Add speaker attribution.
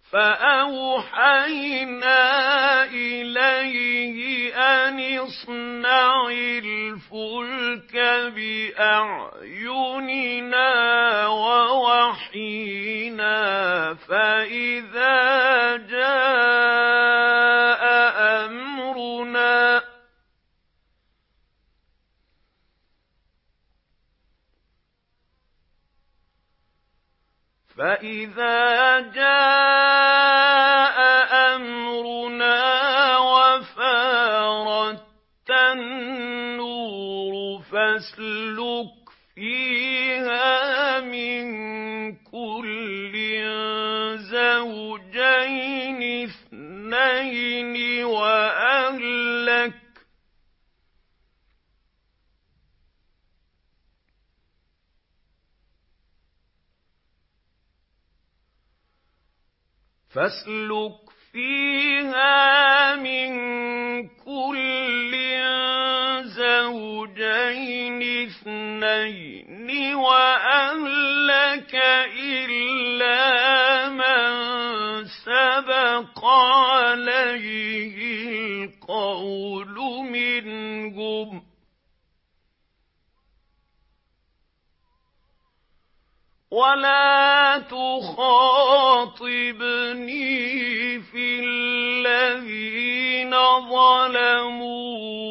Speaker 1: فأوحينا إليه أن اصنع الفلك بأعيننا ووحينا فإذا جاء أمرنا وفارت النور فاسلك فيها من كل زوجين اثنين وأهلك إلا من سبق عليه القول منهم ولا تخاطبني في الذين ظلموا